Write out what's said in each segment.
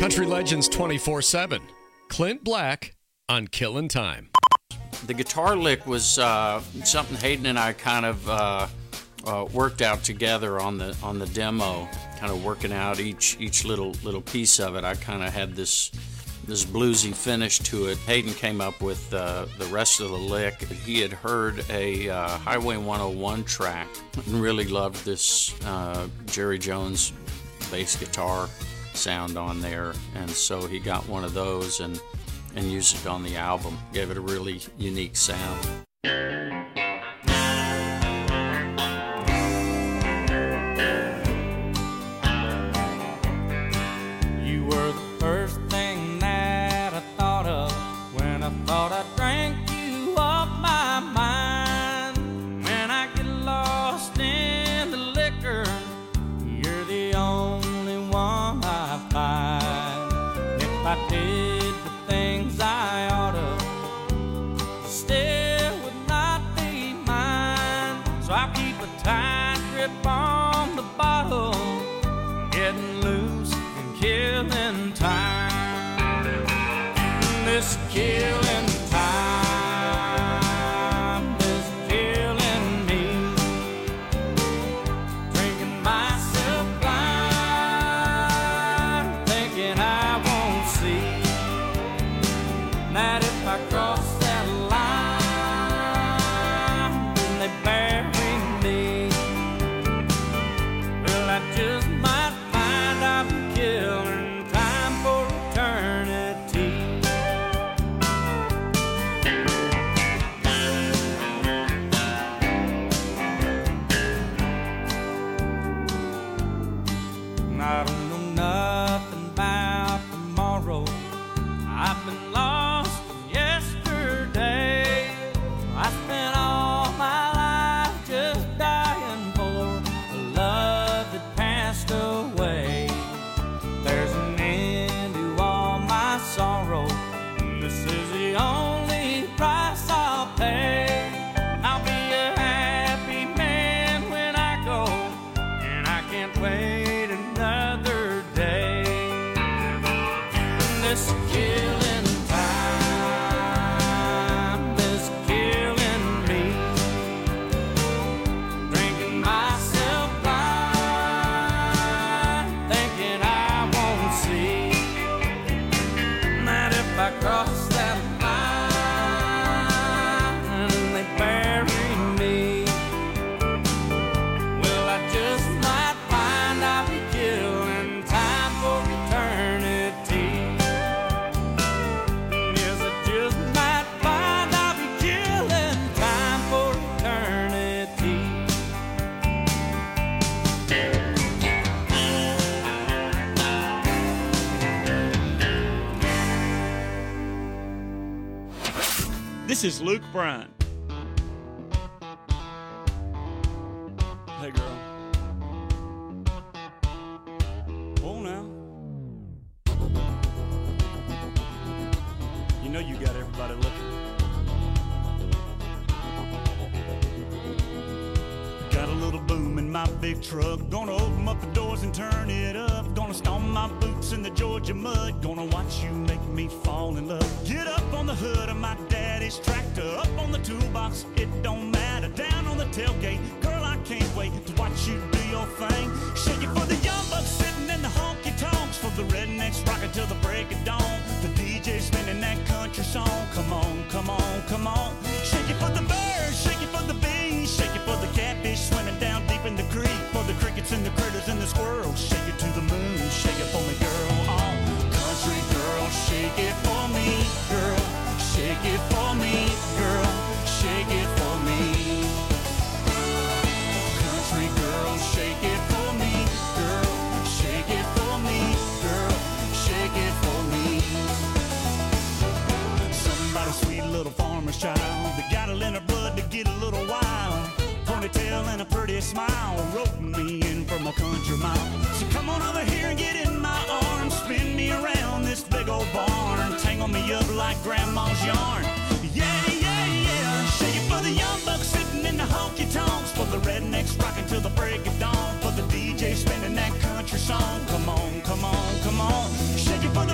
Country Legends 24/7. Clint Black on Killin' Time. The guitar lick was something Hayden and I kind of worked out together on the demo, kind of working out each little piece of it. I kind of had this bluesy finish to it. Hayden came up with the rest of the lick. He had heard a Highway 101 track and really loved this Jerry Jones bass guitar sound on there, and so he got one of those and used it on the album. Gave it a really unique sound. You were the first thing that I thought of when I thought I drank you off my mind. When I get lost in the liquor, you're the only one I find. If I did the things I oughta, still would not be mine. So I keep a tight grip on the bottle, getting loose and killing time. This killing time is killing me. Drinking myself blind, thinking I won't see that if I cross that line, then they bury me. Well, I just might find I'm killing time for eternity. I don't know nothing about tomorrow. I've been lost in yesterday. I spent all my life just dying for a love that passed away. There's an end to all my sorrow, and this is the only price I'll pay. I'll be a happy man when I go, and I can't wait another day. This killing time is killing me. Drinking myself blind, thinking I won't see that if I cross that line, they bury me. Well, I just might find I'll be killing time for eternity. Yes, I just might find I'll be killing time for eternity. This is Luke Bryan. Hey, girl. Oh, now. You know you got everybody looking. Got a little boom in my big truck. Gonna open up the doors and turn it up. Gonna stomp my boots in the Georgia mud. Gonna watch you make me fall in love. Get up on the hood of my daddy's tractor. Up on the toolbox, it don't matter. Down on the tailgate, girl, I can't wait to watch you do your thing. Shake it for the young bucks sitting in the honky-tonks. For the rednecks rocking till the break of dawn. The DJ spinning that country song. Come on, come on, come on. Shake it for the birds, shake it for the bees. Shake it for the catfish swimming down deep in the creek. For the crickets and the critters and the squirrels. Shake it to the moon, shake it for me, girl. Oh, country girl, shake it for me, girl. Shake it for me, girl. Shake it for me. Country girl, shake it for me, girl. Shake it for me, girl. Shake it for me. Somebody's sweet little farmer's child that got it in her blood to get a little wild. Ponytail and a pretty smile, roping me in from a country mile. So come on over here and get in my arms, spin me around this big old barn, tangle me up like grandma's yarn. Yeah, yeah, yeah. Shake it for the young bucks sitting in the honky-tonks. For the rednecks rocking till the break of dawn. For the DJ spinning that country song. Come on, come on, come on. Shake it for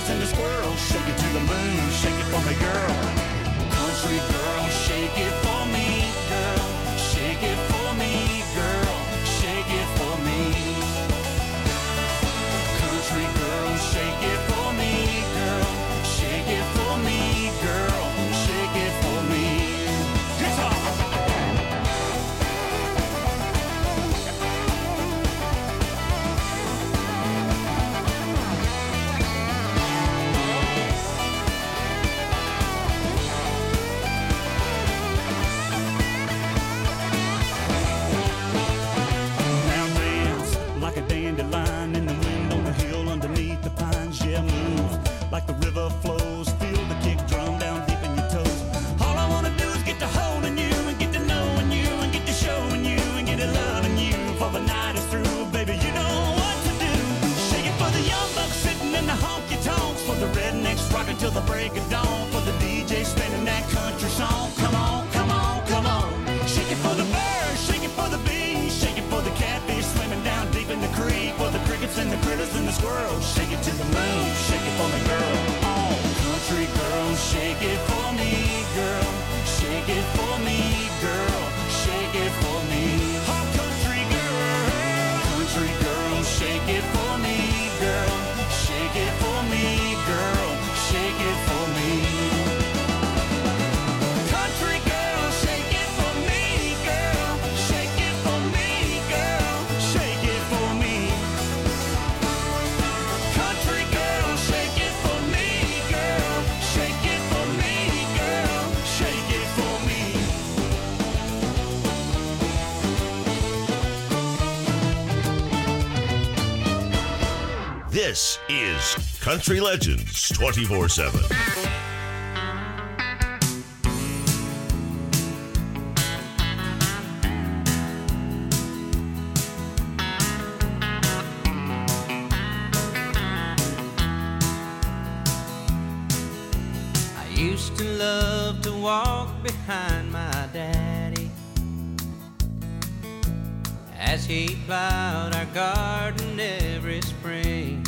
critters and the squirrels. Shake it to the moon, shake it for me, girl. Country girl, shake it for me, girl. Shake it for me, girl. Shake it for me. Country girl, shake it for me, girl. Shake it for me, girl. Shake it for me. Guitar. Now dance like a dandelion in the wind on the hill underneath the pines. Yeah, move like the river flows. Feel the kick drum down deep in your toes. All I wanna do is get to holding you and get to knowing you and get to showing you and get to loving you. For the night is through, baby, you know what to do. Shake it for the young bucks sitting in the honky tonks, for the rednecks rocking till the break of dawn, for the DJ spinning that country song. Come on, come on, come on. Shake it for the birds, shake it for the bees, shake it for the catfish swimming down deep in the creek, for the crickets and the critters and the squirrels. Shake it to the moon, shake it for me, girl. Oh, country girl, shake it for me, girl. Shake it for me, girl. Shake it for me. Oh, country girl, shake it for me, girl. Shake it for me, girl. Shake it for me. Country girl, shake it for me, girl. Shake it for me, girl. Shake it for me. Country girl, shake it for me, girl. Shake it for me, girl. Shake it for me. This is Country Legends 24/7. I used to love to walk behind my daddy as he plowed our garden every spring.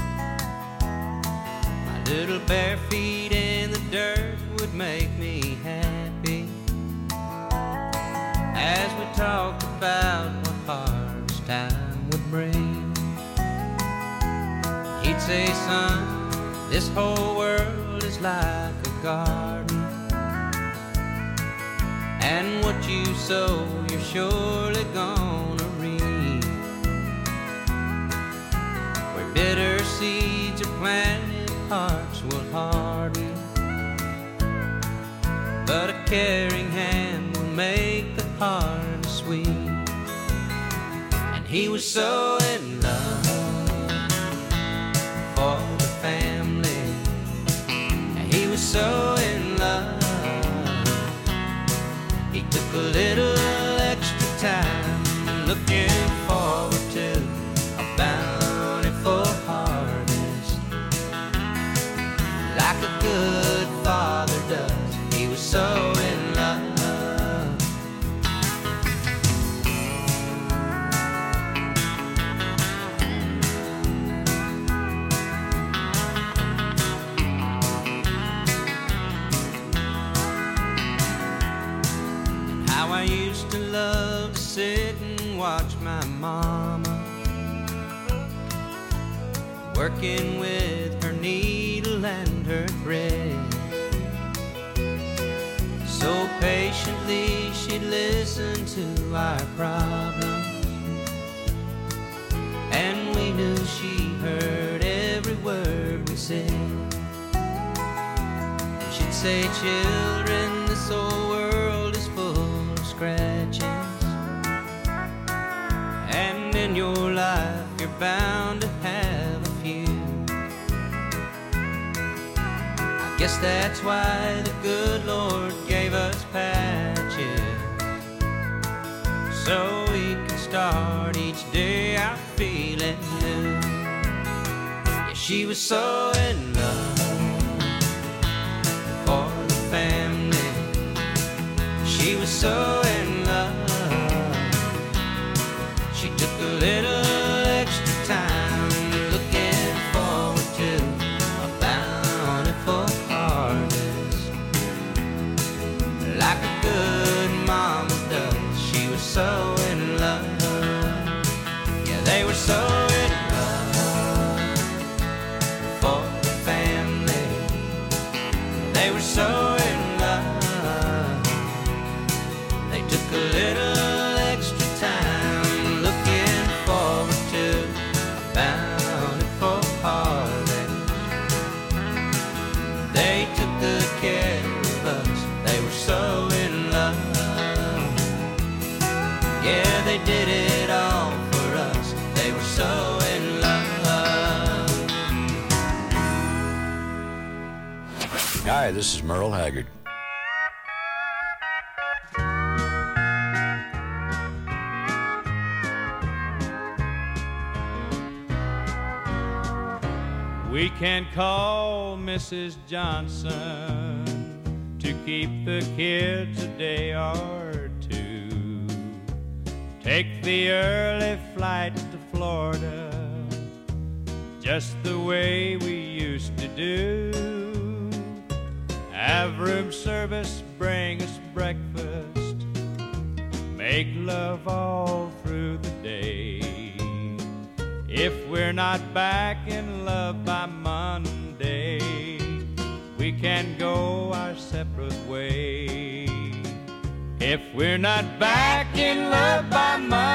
My little bare feet in the dirt would make me happy as we talked about what harvest time would bring. He'd say, son, this whole world is like a garden, and what you sow, you're surely gonna reap. Where bitter seeds are planted, hearts will harden, but a caring hand will make the heart sweet. And he was so in love for the family, and he was so in love, he took a little extra time, looking forward to a bountiful harvest, like a good father does. He was so in love. How I used to love to sit and watch my mama working with her needle and her thread. So patiently she'd listen to our problems, and we knew she heard every word we said. She'd say, children, this old world is full of scratches, and in your life you're bound to have a few. I guess that's why the good Lord gave us patches, so we can start each day out feeling new. Yeah, she was so in love for the family, she was so in love, she took a little extra time, looking forward to a so in love. Yeah, they were so in love for the family. They were so in love. They took a little extra time looking forward to a bountiful harvest. They took good care of us. They were so in love. Yeah, they did it all for us. They were so in love. Hi, this is Merle Haggard. We can call Mrs. Johnson to keep the kids a day or two. Take the early flight to Florida, just the way we used to do. Have room service, bring us breakfast, make love all through the day. If we're not back in love by Monday, we can go our separate ways. If we're not back in love by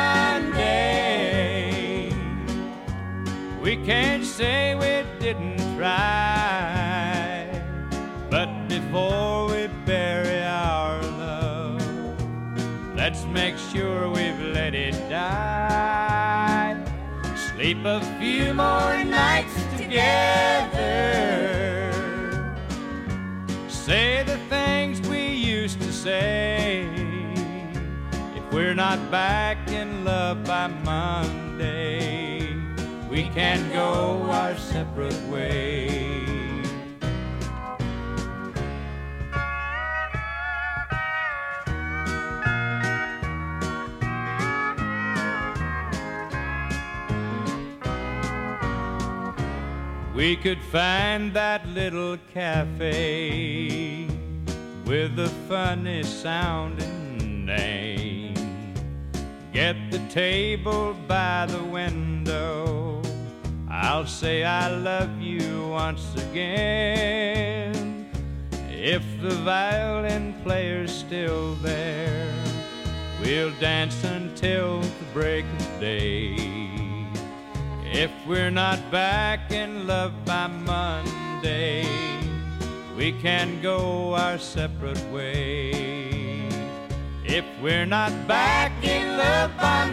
Monday, we can't say we didn't try. But before we bury our love, let's make sure we've let it die. Sleep a few more nights together, say the things we used to say. If we're not back in love by Monday, we can go our separate ways. We could find that little cafe with a funny sounding name. Get the table by the window, I'll say I love you once again. If the violin player's still there, we'll dance until the break of day. If we're not back in love by Monday, we can go our separate ways. If we're not back in love by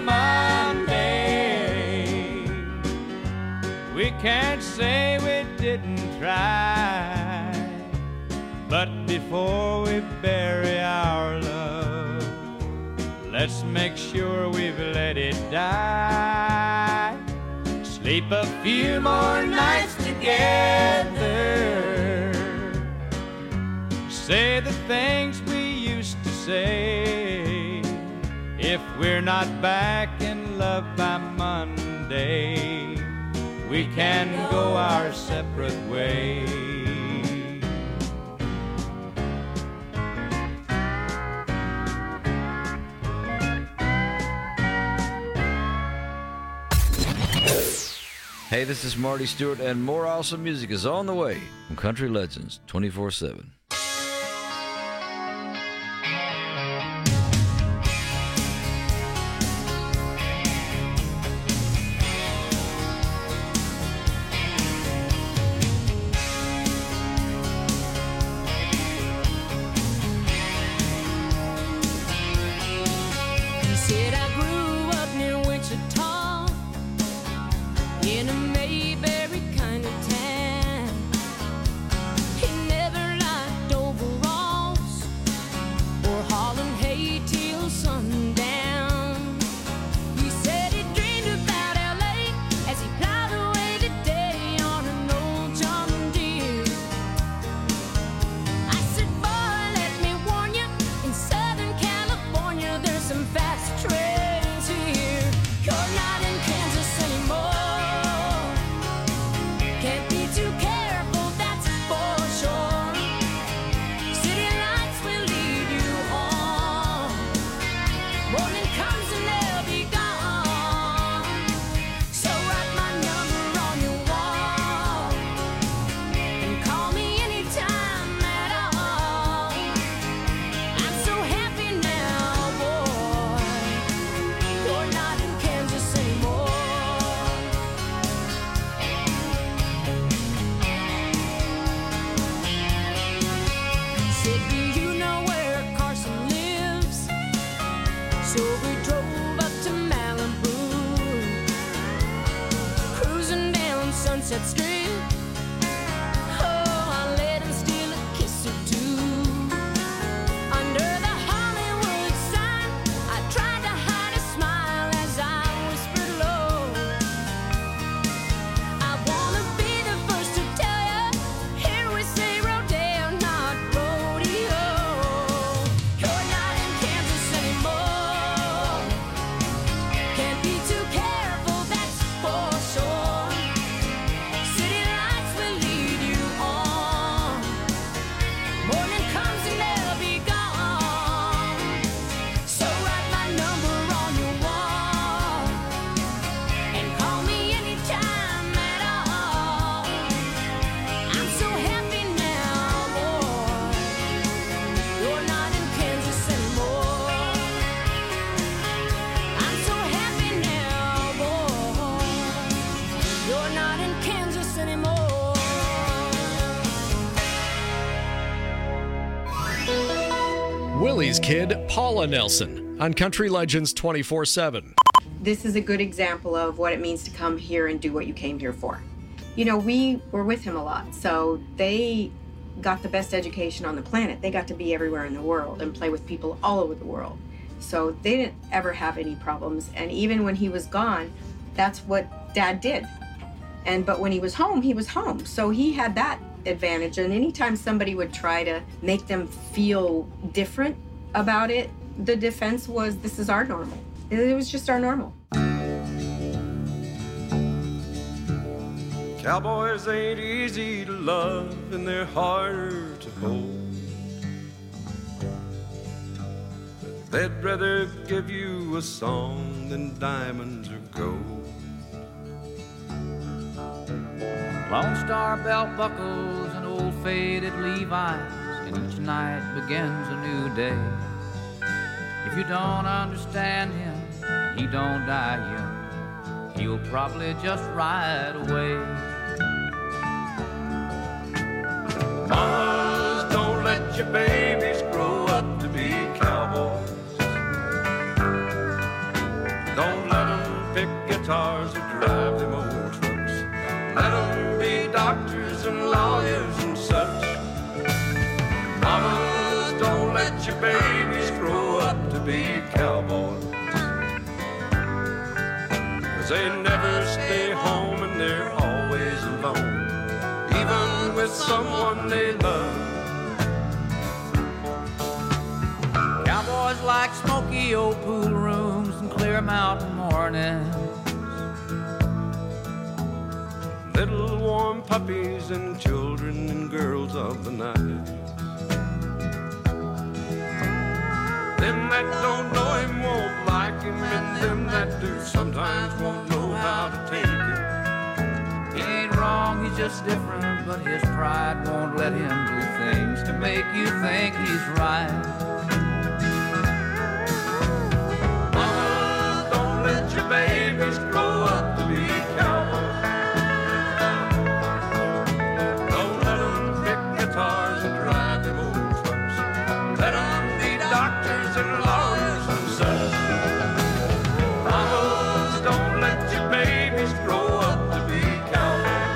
Monday, we can't say we didn't try. But before we bury our love, let's make sure we've let it die. Sleep a few more nights together, say the things we used to say. If we're not back in love by Monday, we can go our separate ways. Hey, this is Marty Stewart, and more awesome music is on the way from Country Legends 24/7. He said I grew up near Wichita in a Mayberry kind of town. He never liked So we drove up to Malibu, cruising down Sunset Street. Oh, I let him steal a kiss or two. Under the Hollywood sign, I tried to hide a smile as I whispered low. I wanna be the first to tell you, here we say rodeo, not rodeo. You're not in Kansas anymore. Can't be too careful, that's for sure. City lights will lead you on. Morning comes and they'll be gone. So write my number on your wall and call me anytime at all. I'm so happy now, boy. You're not in Kansas anymore. I'm so happy now, boy. You're not in Kansas anymore. Willie's kid, Paula Nelson, on Country Legends 24/7. This is a good example of what it means to come here and do what you came here for. You know, we were with him a lot, so they got the best education on the planet. They got to be everywhere in the world and play with people all over the world. So they didn't ever have any problems. And even when he was gone, that's what Dad did. But when he was home, he was home. So he had that advantage. And anytime somebody would try to make them feel different about it, the defense was, this is our normal. It was just our normal. Cowboys ain't easy to love and they're harder to hold. They'd rather give you a song than diamonds or gold. Lone Star belt buckles and old faded Levi's, and each night begins a new day. If you don't understand him, he don't die young. He'll probably just ride away. Mamas, don't let your babies grow up to be cowboys. Don't let them pick guitars or drive them old trucks. Let them be doctors and lawyers and such. Mamas, don't let your babies grow up to be cowboys. 'Cause they never stay home and they're always alone, even with someone they love. Cowboys like smoky old pool rooms and clear mountain mornings. Little warm puppies and children and girls of the night. Them that don't know him won't like him, and them that do sometimes won't know how to take it. He ain't wrong, he's just different, but his pride won't let him do things to make you think he's right. Mama, don't let your babies grow up to be cowboys. Don't let them pick guitars and drive them old trucks. Let them be doctors and lawyers and such. Mamas, don't let your babies grow up to be cowboys.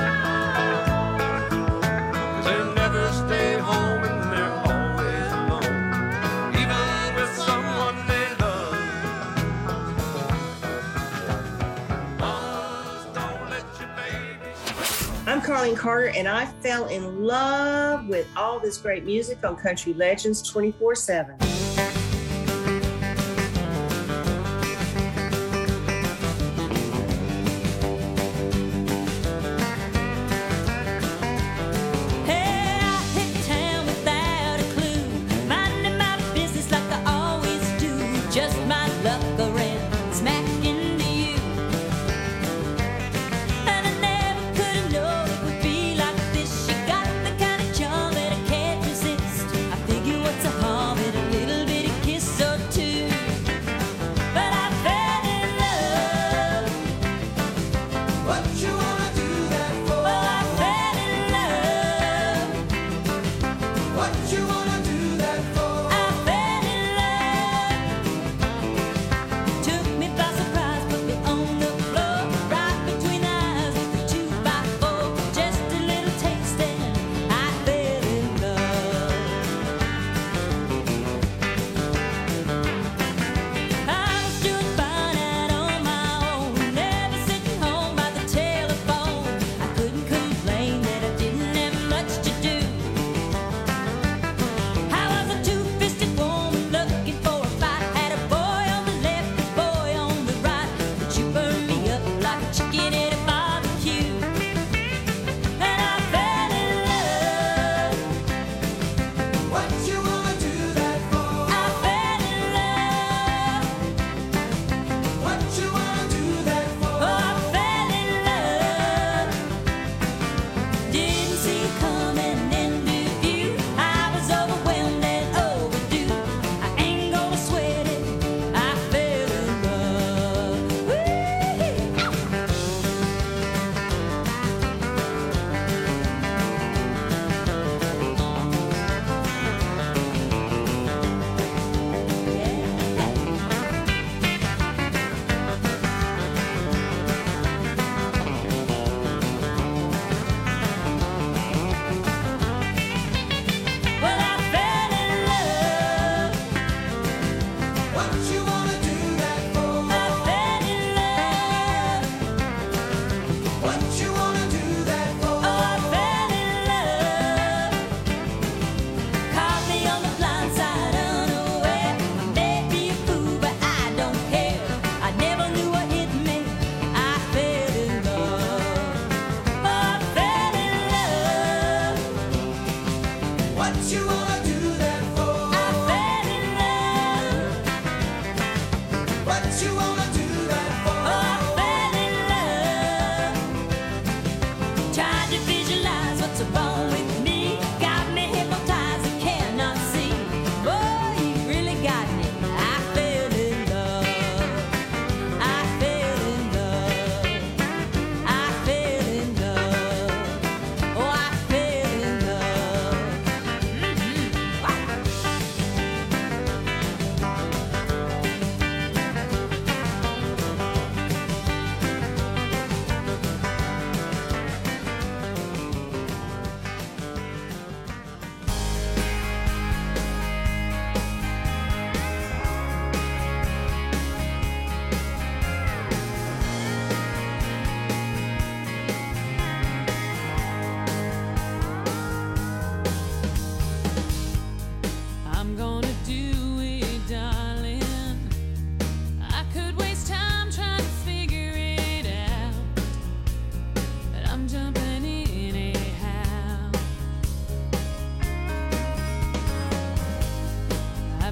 'Cause they never stay home and they're always alone, even with someone they love. Mamas, don't let your babies. I'm Carlene Carter, and I fell in love with all this great music on Country Legends 24/7. Hey, I hit town without a clue, minding my business like I always do. Just my luck around, smack into you. And I never could have known it would be like this. You got the kind of charm that I can't resist. I figure what's a harm in a little bitty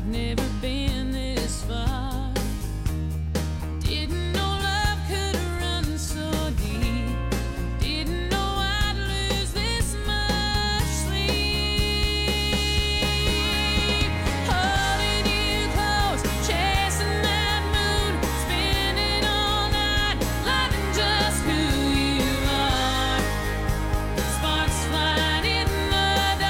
I've never been this far. Didn't know love could run so deep. Didn't know I'd lose this much sleep. Holding you close, chasing that moon, spinning all night, loving just who you are. Sparks flying in the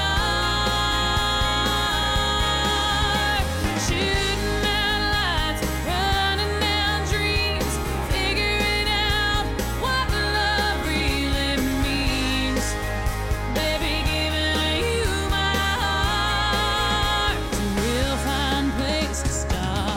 dark, shooting out lights, running down dreams, figuring out what love really means. Baby, giving you my heart, it's a real fine place to start.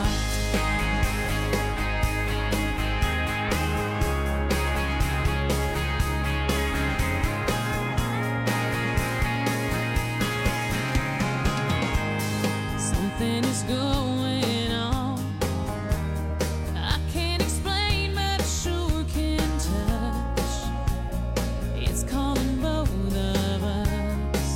Something is going on. I can't explain, but I sure can touch. It's calling both of us.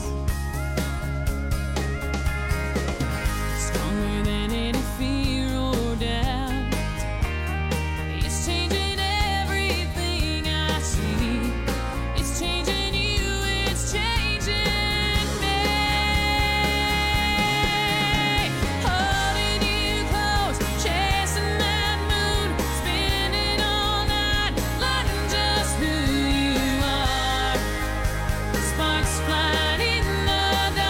Stronger than any fear or doubt. It's changing everything I see. It's changing you, it's changing me. Holding you close, chasing that moon, spinning all night, loving just who you are. Sparks flying in the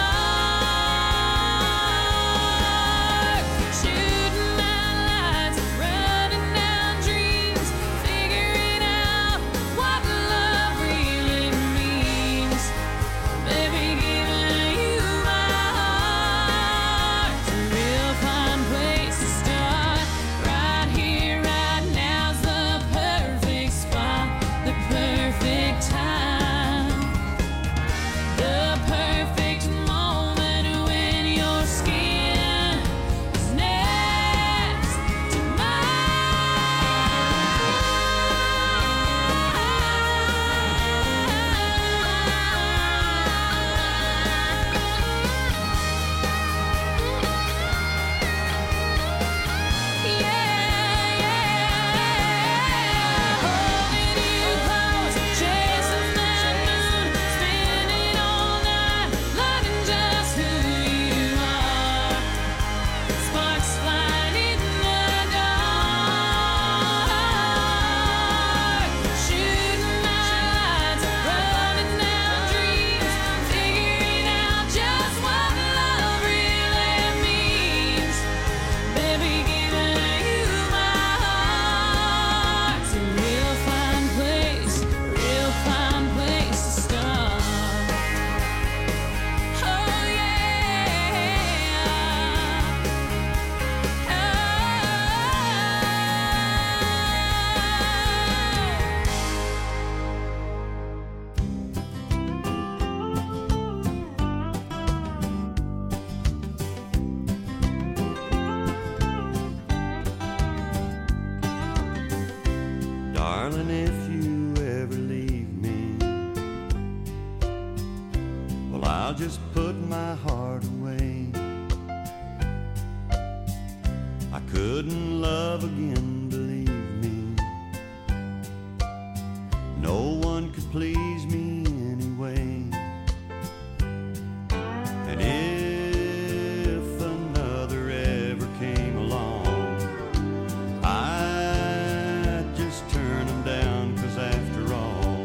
dark, shooting out lights, running down dreams, figuring out what love really means. Baby, giving you my heart, it's a real fine place to start. Right here, right now's the perfect spot, the perfect time, the perfect moment when your skin is next to holding you close, chasing that moon, spinning all night, loving just who you are. Sparks flying in the dark, shooting out lights, running down dreams, figuring out just what love really means. Baby, giving you my heart, it's a real fine place to start. Oh Darling, if you ever leave me, well, I'll just put my heart away. I couldn't love again, believe me. No one could please me anyway. And if another ever came along, I'd just turn them down, 'cause after all,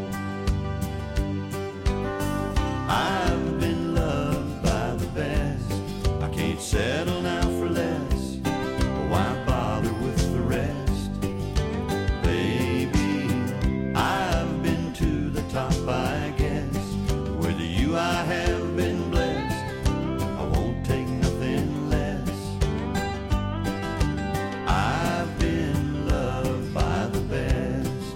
I've been loved by the best. I can't settle now for less. Why bother with the rest? Baby, I've been to the top, I guess. With you I have been blessed. I won't take nothing less. I've been loved by the best.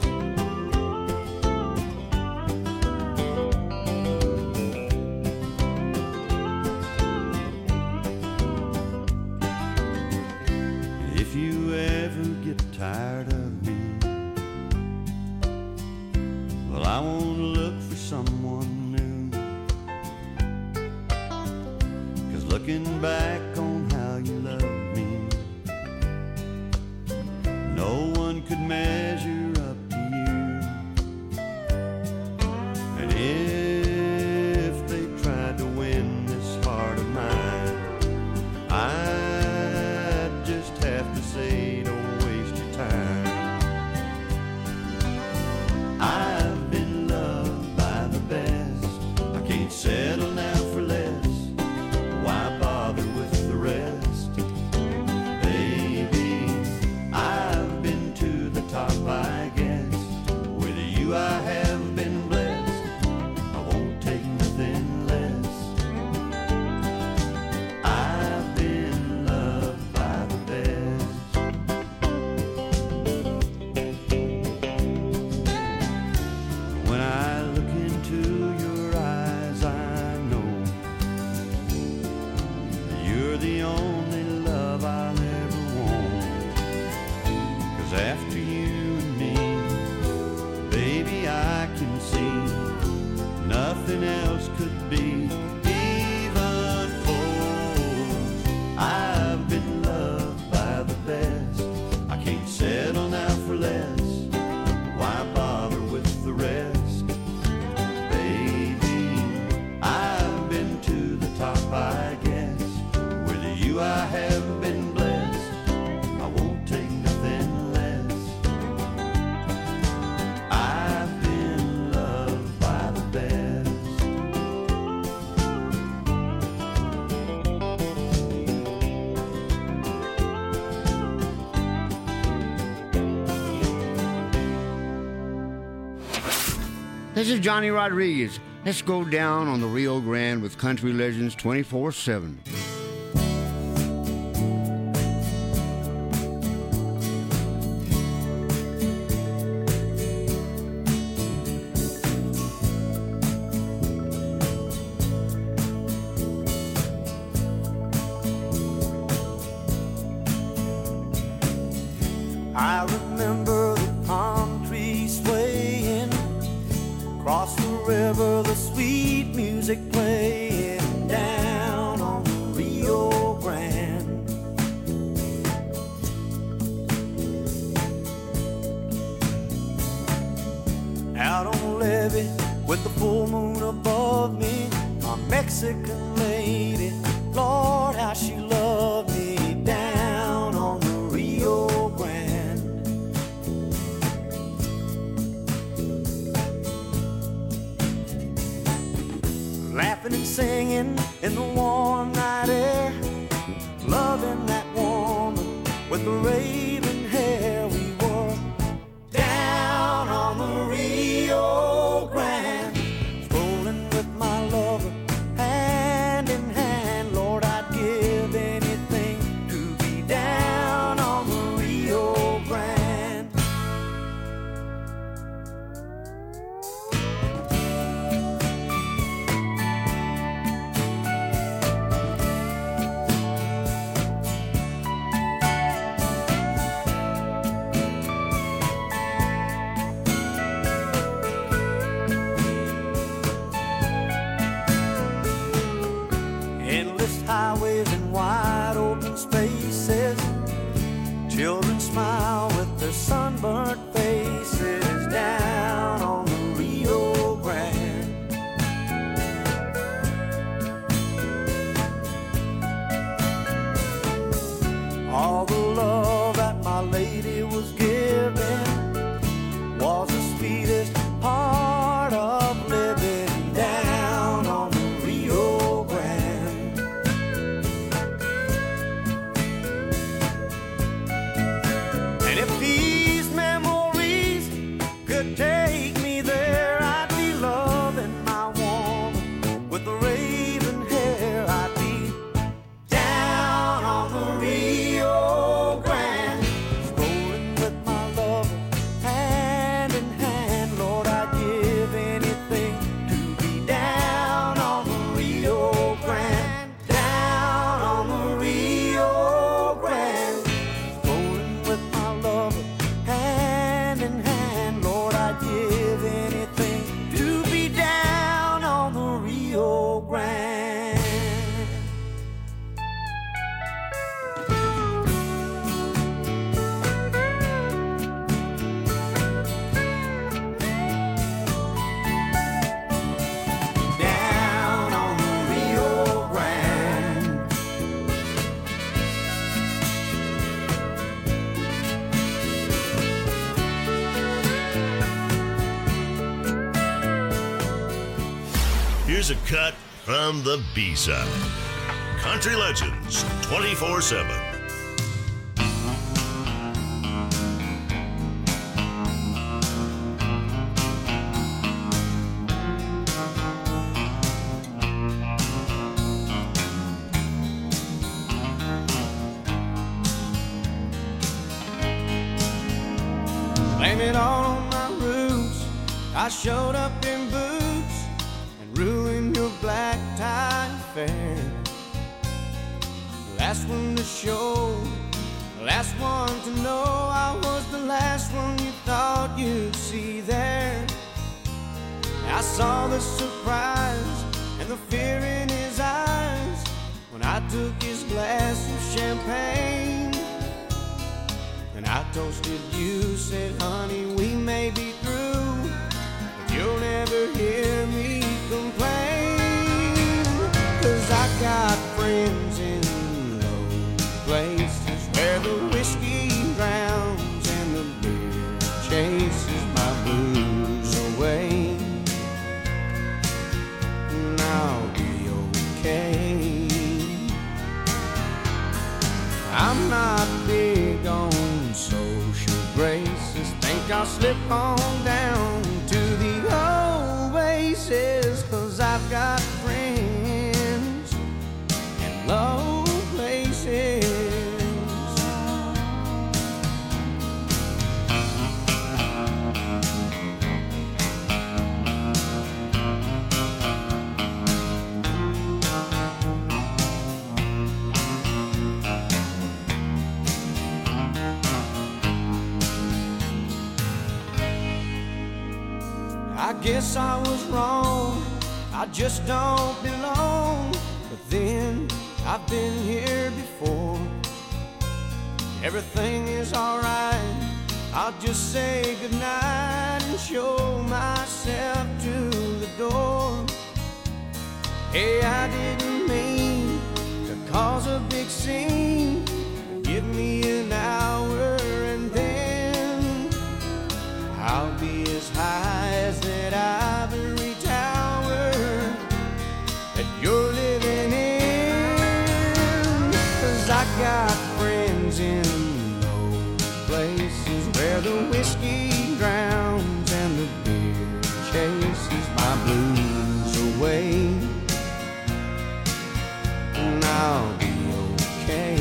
If you ever get tired of me, well, I won't look for someone new. 'Cause looking back on how you loved This is Johnny Rodriguez. Let's go down on the Rio Grande with Country Legends 24/7. I remember the palm trees swaying across the river, the sweet music playing down on the Rio Grande. Out on the levee with the full moon above me, my Mexican lady, Lord, how she loved me down on the Rio Grande. Laughing and singing in the warm night air, loving that woman with the raven hair. We were down on the Rio Grande, strolling with my lover, hand in hand. Lord, I'd give anything to be down on the Rio Grande. Endless highways and wide open spaces, children smile with their sunburnt faces down on the Rio Grande. All the love that my lady was giving was the sweetest part of living down on the Rio Grande. And if these memories could take me there, I'd be loving my woman with the raven hair. I'd be down on the Rio Grande, strolling with my lover, hand in hand. Lord, I'd give anything to be down on the Rio Grande, down on the Rio Grande, strolling with my lover, hand in hand. Lord, I'd give anything to be down on the Rio Grande. Down on the Rio Grande. Here's a cut from the B-side. Country Legends 24/7. Blame it all on my roots. I showed up in boots and ruined your black tie affair. Last one to show, last one to know. I was the last one you thought you'd see there. I saw the surprise and the fear in his eyes when I took his glass of champagne. And I toasted you, said, honey, we may be through, but you'll never hear me complain. 'Cause I got friends in low places where the whiskey drowns and the beer chases my blues away. And I'll be okay. I'm not big on social graces. Think I'll slip on down to the old places, 'cause I've got friends in low places. I guess I was wrong, I just don't belong. But then I've been here before. Everything is alright, I'll just say goodnight and show myself to the door. Hey, I didn't mean to cause a big scene. Give me an hour and then I'll be as high as that ivory tower that you're living in. 'Cause I got friends in those places where the whiskey drowns and the beer chases my blues away. And I'll be okay.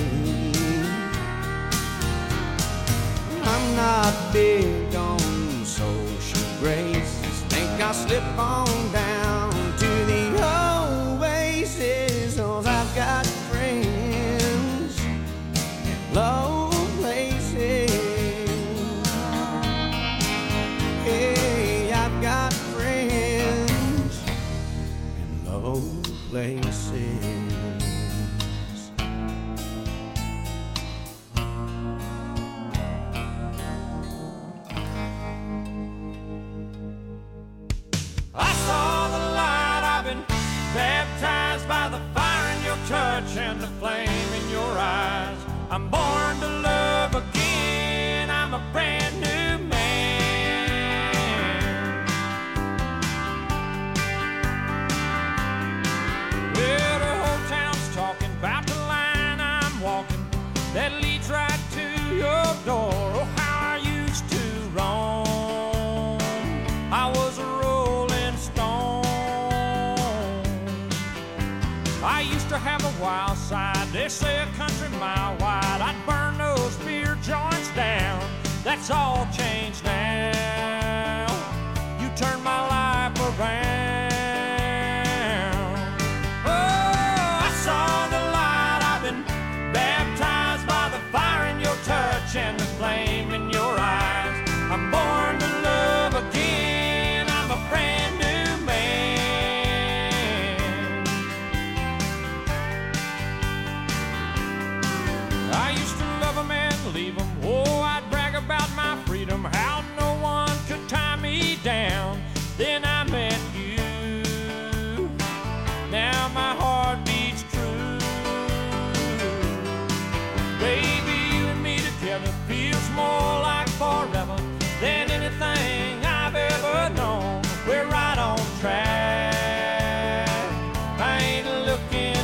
I'm not big on social graces. Think I'll slip on down to the oasis. 'Cause I've got friends in low places. Hey, I've got friends in low places. I saw the light, I've been baptized by the fire in your touch and the flame in your eyes. I'm born to love again, I'm a brand new man. Well, the whole town's talking about the line I'm walking that leads right to your door. Oh, how I used to roam. I was a rolling stone. I used to have a wild side, they say a country mile wide. I'd burn those beer joints down. That's all changed now. You turned my life around. Oh, I saw the light, I've been baptized by the fire in your touch and the flame in your eyes. I'm born to love again, I'm a brand new man. I used to love 'em and leave 'em. Oh, I'd brag about my freedom, how no one could tie me down. Then I met you. Now my heart beats true. Baby, you and me together feels more like forever than anything I've ever known. We're right on track, I ain't looking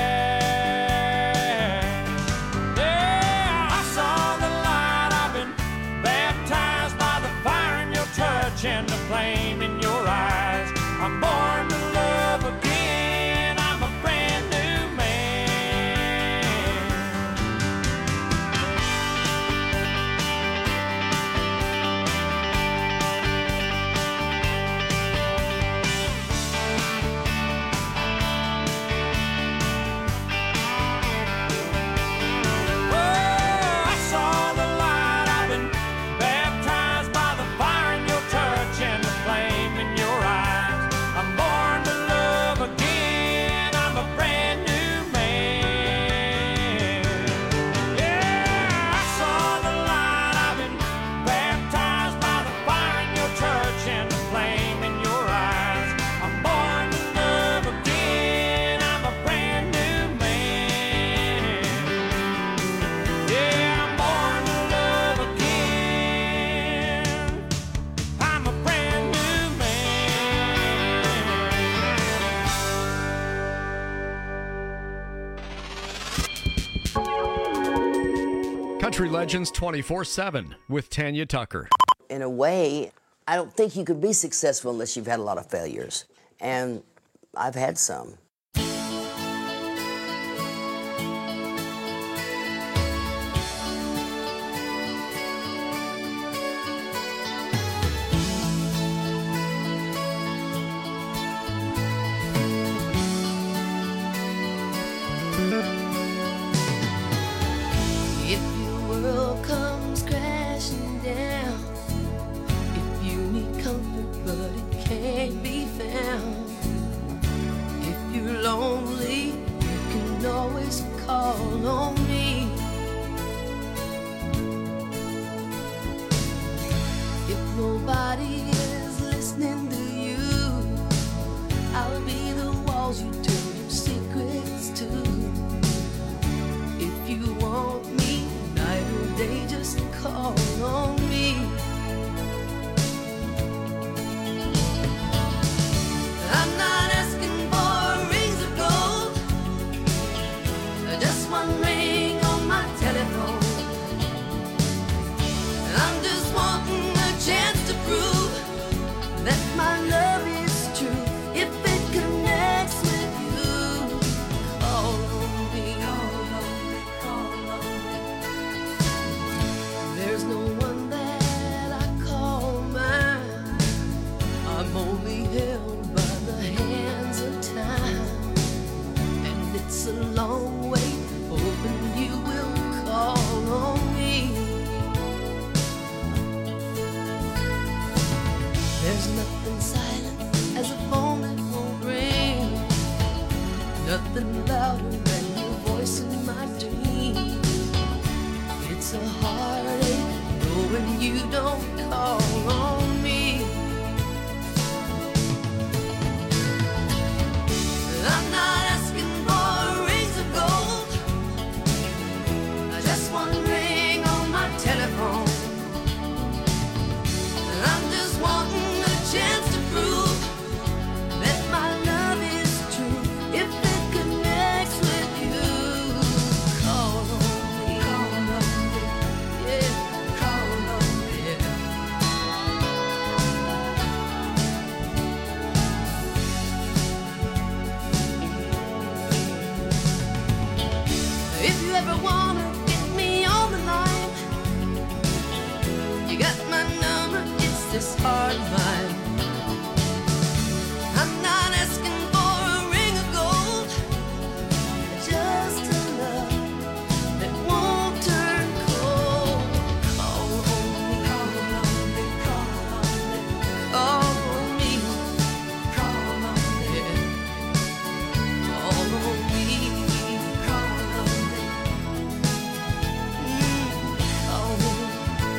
back. Yeah, I saw the light, I've been baptized by the fire in your touch and the flame in your eyes. I'm born to love again, I'm a brand new man. Oh, I saw the light, I've been baptized by the fire in your touch and the flame in your eyes. I'm born to love again, I'm a brand new man. Yeah, I saw the light, I've been baptized by the fire in your touch and the flame in your eyes. I'm born to love again, I'm a brand new man. Yeah, I'm born to love again, I'm a brand new man. Country Legends 24/7 with Tanya Tucker. In a way, I don't think you could be successful unless you've had a lot of failures. And I've had some. If your world comes crashing down, if you need comfort but it can't be found, if you're lonely, you can always call on me. If nobody is listening to you, I'll be the walls you tell your secrets to. If you want me, night or day, just call on me. I'm not asking for rings of gold, just one ring on my telephone. I'm just wanting a chance to prove that my love is true. If it connects with you, call on me. There's no one that I call mine. I'm only held by the hands of time, and it's a long way, hoping you will call on me. There's nothing silent as a phone that won't ring, nothing louder than your voice in my dream. It's a heartache knowing you don't call on me. I'm not asking for rings of gold, just one ring on my telephone. I'm just wanting a chance to prove that my love is true. If it connects with you, call on me. Yeah, call on me. If you ever wanna get me on the line, you got my number, it's this hard line. I'm not asking for a ring of gold, just a love that won't turn cold. Call on me, call on me, call on me, call on me, call on me, call on me, call on me, call on me.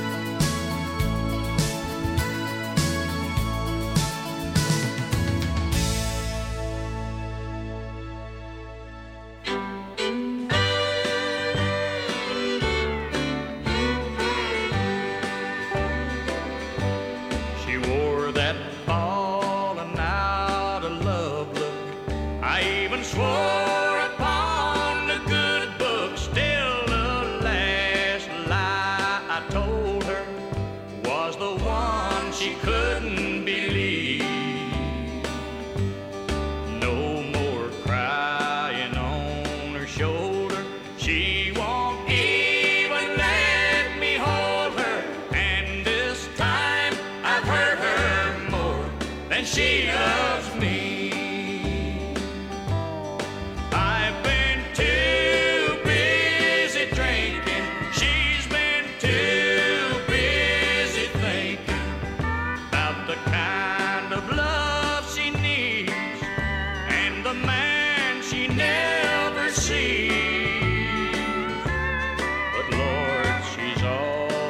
She wore that fallen out of love look. I even swore upon the good book. Still the last lie I told her was the one she couldn't believe. No more crying on her shoulder. She won't even let me hold her. And this time I've hurt her more than she loves me. I've been too busy drinking. She's been too busy thinking about the kind of love she needs and the man she never sees. But Lord, she's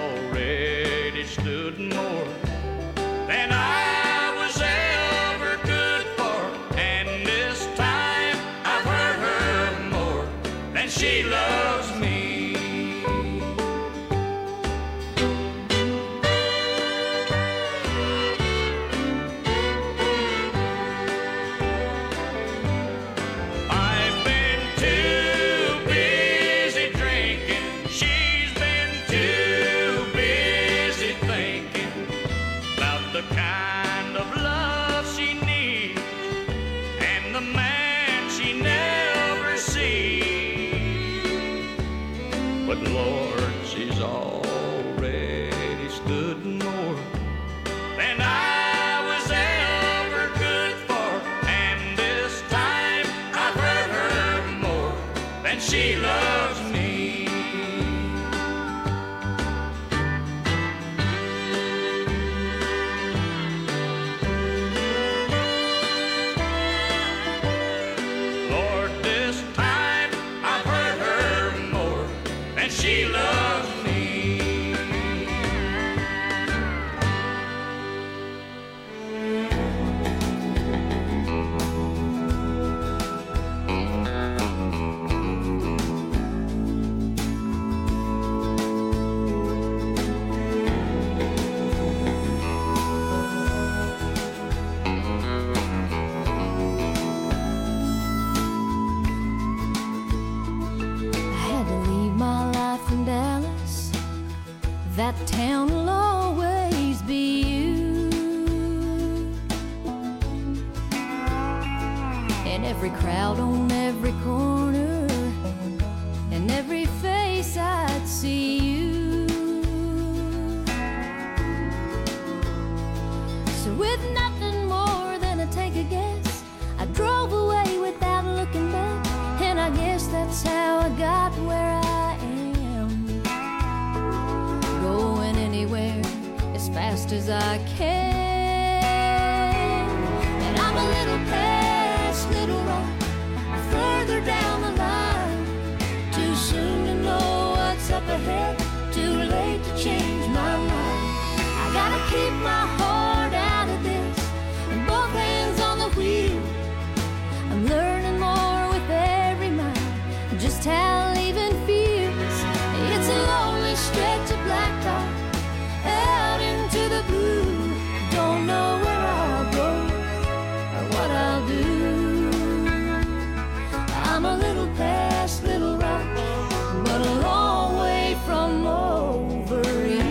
already stood more than I was ever Lord, she's already stood more than I was ever good for. And this time I've hurt her more than she loves me. Lord, this time I've hurt her more than she loves me. I had to leave my life in Dallas. That town will always be you. And every crowd on every corner, and every face I'd see you. So with nothing more than a take a guess, I drove away without looking back. And I guess that's how I got where I am. Going anywhere as fast as I can. And I'm a little past Little Rock, further down the line. Too soon to know what's up ahead, too late to change my mind. I gotta keep my heart out of this, and both hands on the wheel. I'm learning more with every mile, just how leaving feels. It's a lonely stretch of blacktop out into the blue. Don't know where I'll go or what I'll do. I'm a little past Little Rock, but a long way from over you.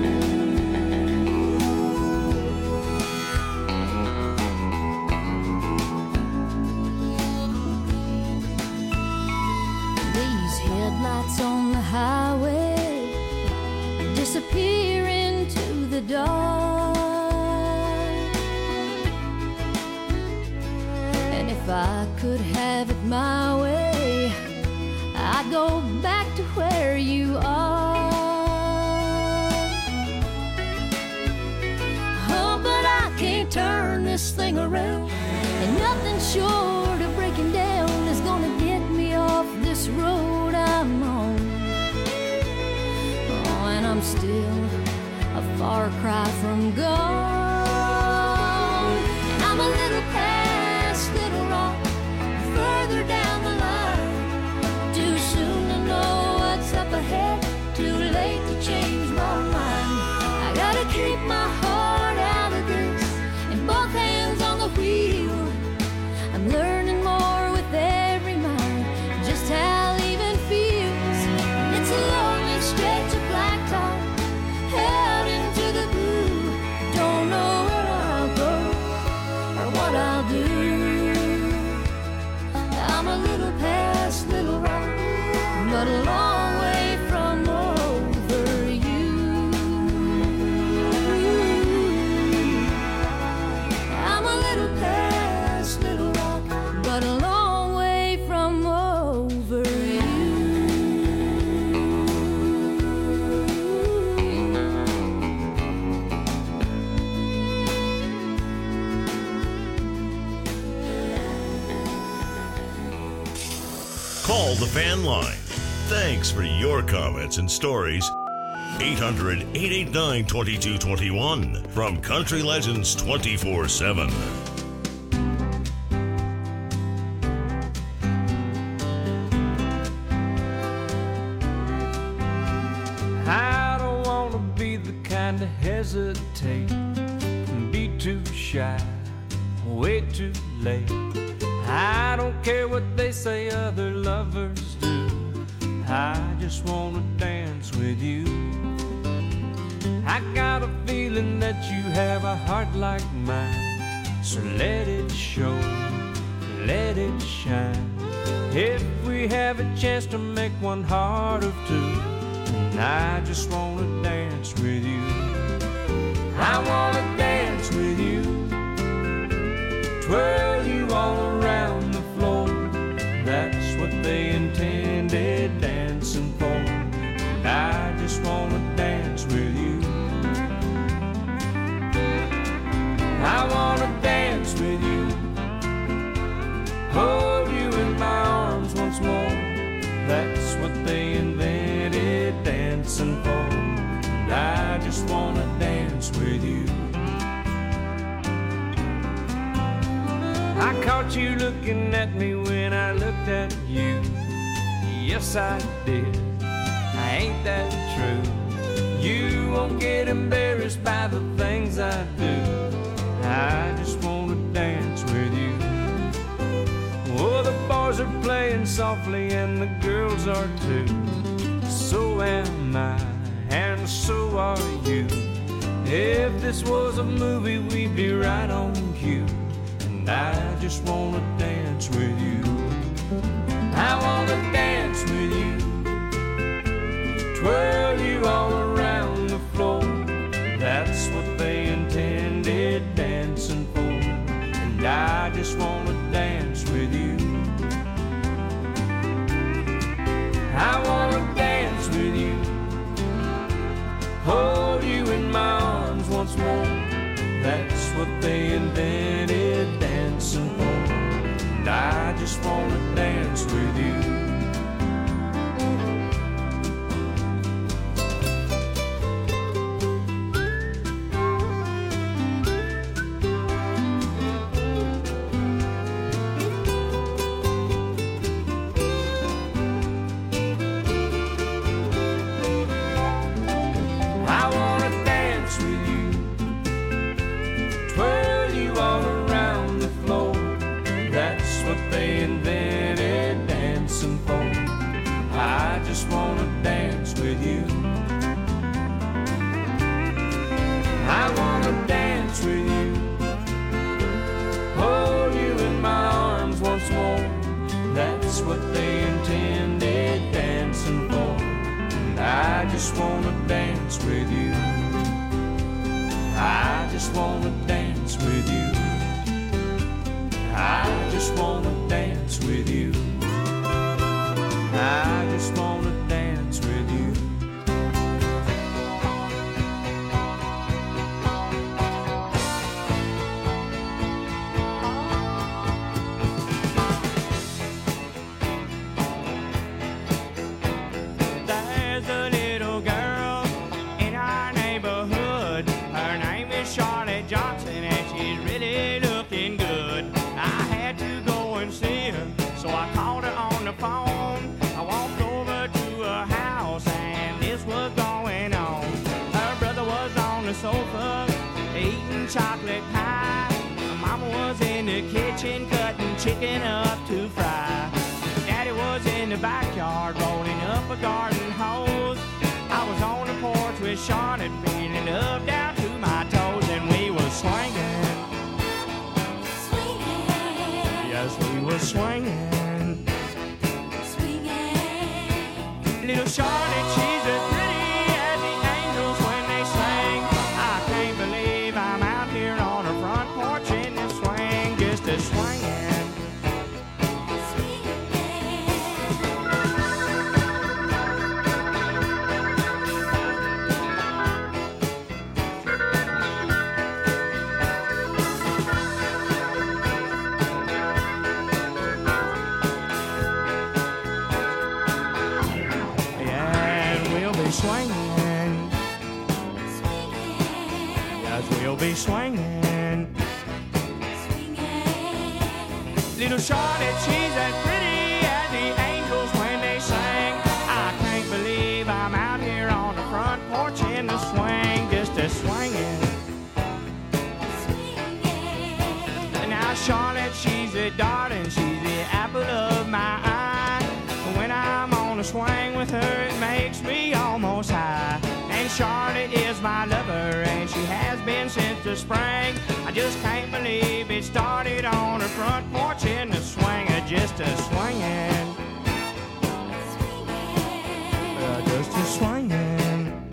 These headlights on the highway disappear into the dark. And if I could have it my way, I'd go back to where you are. Oh, but I can't turn this thing around, and nothing short of breaking down is gonna get me off this road I'm on. Oh, and I'm still a far cry from gone. And I'm a little past Little Rock, further down the line. Too soon to know what's up ahead, too late to change my mind. I gotta keep my heart out of this, and both hands on the wheel. I'm learning more with every mile, just how leaving feels. It's a lonely stretch of blacktop out into the blue. Don't know where I'll go or what I'll do. I'm a little past Little Rock, but a long way from over you. I'm a little past Little Rock, but a long way from over you. Call the fan line. Thanks for your comments and stories. 800-889-2221 from Country Legends 24/7. I don't wanna be the kind to hesitate and be too shy, way too late. I don't care what they say other lovers do, I just wanna dance with you. I got a feeling that you have a heart like mine, so let it show, let it shine. If we have a chance to make one heart of two, just wanna dance with you. I wanna dance with you, twirl you all around the floor. That's what they intended dancing for. And I just wanna dance with you. I wanna dance with you, hold you in my arms once more. That's what they invented dancing for. And I just wanna dance with you. I caught you looking at me when I looked at you. Yes, I did. Ain't that true? You won't get embarrassed by the things I do. I just wanna dance with you. Oh, the boys are playing softly and the girls are too. So am I, and so are you. If this was a movie, we'd be right on cue. And I just wanna dance with you. I wanna dance with you, twirl you all around the floor. That's what they intended dancing for. And I just wanna dance with you. I wanna dance with you, hold you in my arms once more. That's what they invented dancing for. And I just wanna dance with you. Chicken up to fry. Daddy was in the backyard rolling up a garden hose. I was on the porch with Charlotte feeling up down to my toes, and we were swinging. Swinging. Yes, we were swinging. Swinging. Little Charlotte, she's as pretty as the angels when they sing. I can't believe I'm out here on her front porch in the swing, just a swinging. Swinging, yes, we'll be swinging. Little Charlotte, she's as pretty as the angels when they sing. I can't believe I'm out here on the front porch in the swing, just a swinging. Now Charlotte, she's a darling, she's the apple of my eye. When I'm on a swing with her, it makes me almost high. And Charlotte is my lover, and she has been since the spring. I just can't believe it started on her front porch in the swing, just a swinging. Just a swinging.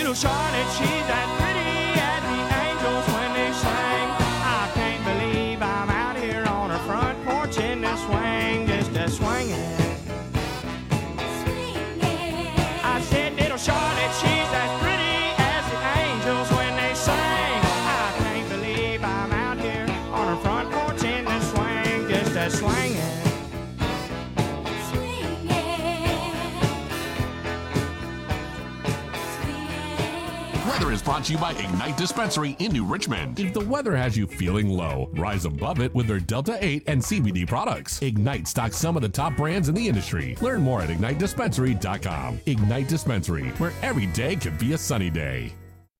little Charlotte, she's as pretty as the angels when they sing. I can't believe I'm out here on her front porch in the swing, just a swinging. I said, little Charlotte, she's as pretty as the angels when they sing. I can't believe I'm out here on her front porch in the swing, just a swinging. Weather is brought to you by Ignite Dispensary in New Richmond. If the weather has you feeling low, rise above it with their Delta 8 and CBD products. Ignite stocks some of the top brands in the industry. Learn more at IgniteDispensary.com. Ignite Dispensary, where every day can be a sunny day.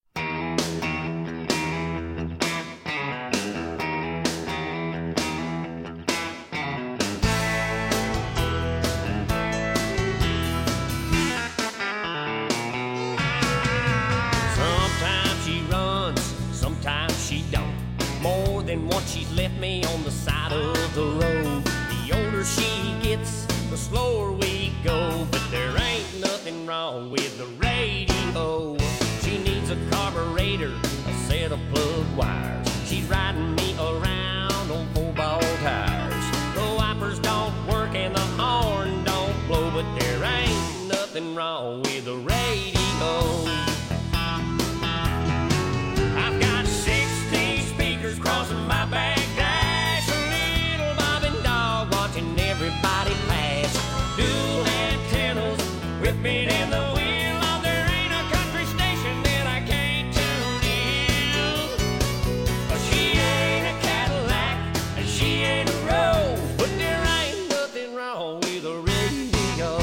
Sometimes she runs, sometimes she don't. More than once she's left me on the side of the road. The older she gets, the slower we go. But there ain't nothing wrong with the radio. She needs a carburetor, a set of plug wires. She's riding me around on 4-ball tires. The wipers don't work and the horn don't blow. But there ain't nothing wrong with the radio. I've got 16 speakers crossing my back dash. A little bobbing dog watching everybody pass. Dual antennas whipping in the wind. Oh, there ain't a country station that I can't tune in. She ain't a Cadillac and she ain't a Rose, but there ain't nothing wrong with a radio.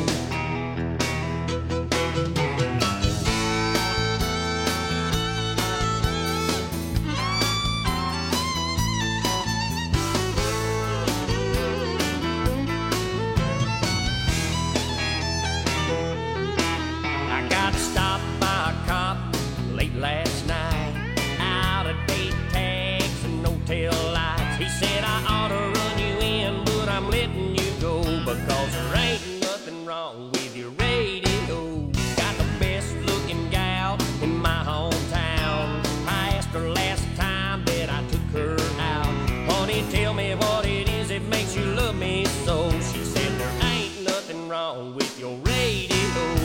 I got stopped by a cop late last night, out of date tags and no tail lights. He said I ought to run you in, but I'm letting you go because there ain't nothing wrong with your radio. Got the best looking gal in my hometown. I asked her last time that I took her out, honey, tell me what it is that makes you love me so. She said there ain't nothing wrong with your radio.